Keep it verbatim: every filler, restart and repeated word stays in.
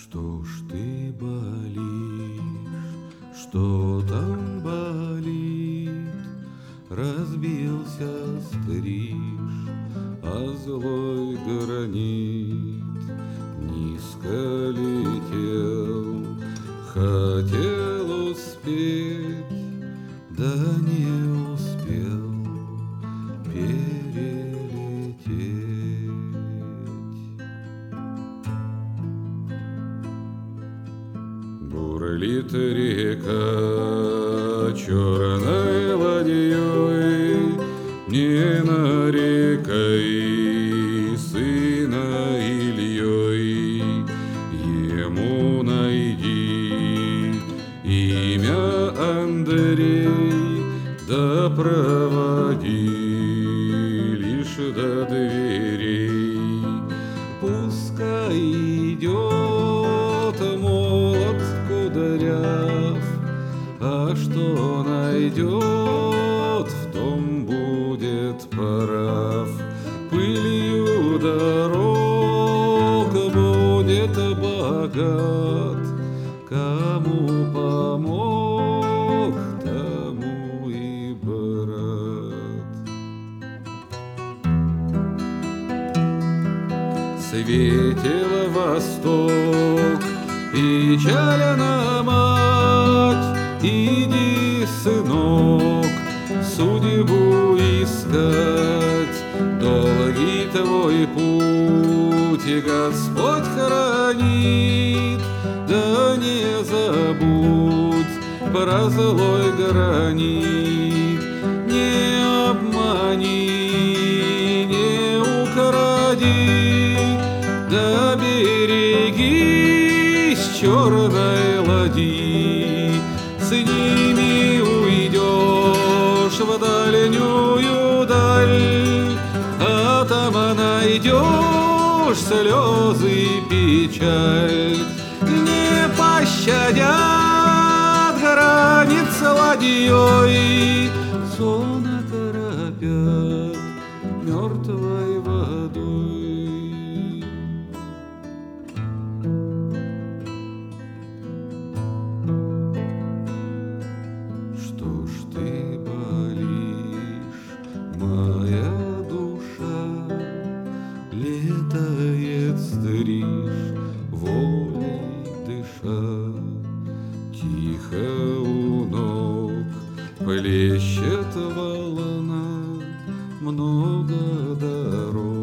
Что ж ты болишь, что там болит? Разбился стриж, а злой гранит низко летел, хотел успеть, да не успел перелететь. Бурлит река черной ладьей, не нарекай сына Ильей. Ему найди имя Андрей, да проводи лишь до дверей. Пускай идет молод кудряв, а что найдет, в том будет прав. Пылью дорог будет богат, кому помог, тому и брат. Светил восток, печальна мать, иди, сынок, судьбу искать. Долгий твой путь и Господь хранит, да не забудь про злой гранит. Не обмани, не укради, да берегись черной ладьи. С ними уйдешь в дальнюю даль, а там найдешь слезы и печаль. Не пощадят границ ладьей, сон окропят мертвой водой. Что ж ты болишь, моя душа? Летает стриж, волей дыша. Тихо у ног плещет волна, много дорог.